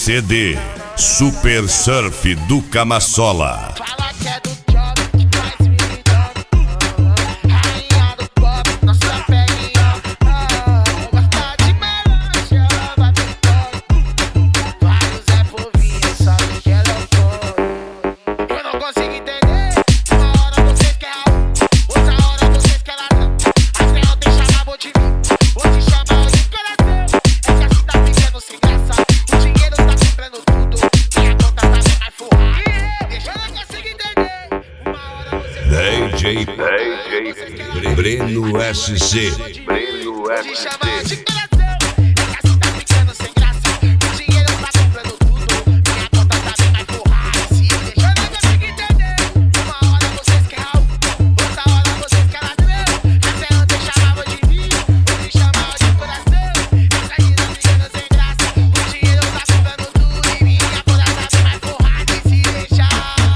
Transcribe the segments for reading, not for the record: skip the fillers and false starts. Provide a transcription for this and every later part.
CD Super Surf do Camassola. Fala que é do job que faz milhão. Rainha do pop, nossa peguinha. Gosta de melange, vai pro top. Vários é povinho, sabe que ela é foda. Eu não consigo entender. Uma hora vocês querem Raul, outra hora vocês querem ladrão. Até ontem chamavam de mim, hoje chamam de coração. É que assim tá ficando sem graça. O dinheiro tá comprando tudo, minha conta tá bem mais forrada. Eu não consigo entender. Uma hora vocês DJ Breno SC. hoje chamam de coração. É que assim tá ficando sem graça. O dinheiro tá comprando tudo, minha conta tá bem mais forrada. Se deixa, eu não consigo entender. Uma hora vocês querem Raul, outra hora vocês querem ladrão. Até ontem chamavam de mim, hoje chamam de coração. Essa vida ficando sem graça. O dinheiro tá comprando tudo e minha conta tá bem mais forrada. E se deixar.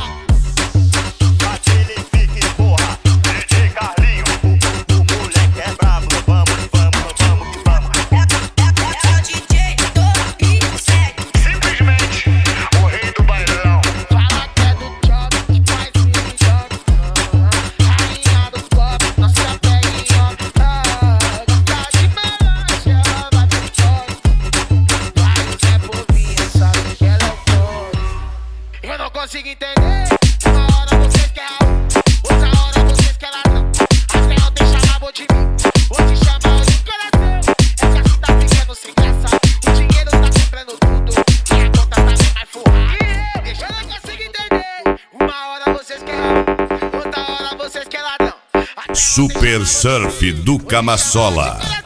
Aquele pique, porra, DJ Carlinho, o moleque é brabo, vamos que vamos. É o DJ do Rio7. Simplesmente o rei do bailão. Fala que é do job que faz milhão. Rainha do pop, nossa peguinha. Gosta de melange, vai pro top. Vários é povinho, sabe que ela é foda. Eu não consigo entender. Uma hora vocês querem Raul, outra hora vocês querem ladrão. Até ontem chamavam de mim, hoje chamam de coração. É que assim tá ficando sem graça. O dinheiro tá comprando tudo, minha conta tá bem mais forrada. Deixa, eu não consigo entender. Uma hora vocês querem Raul, outra hora vocês querem ladrão. Até ontem Super chamavam de Surf mim, do hoje chamam de Camassola. coração.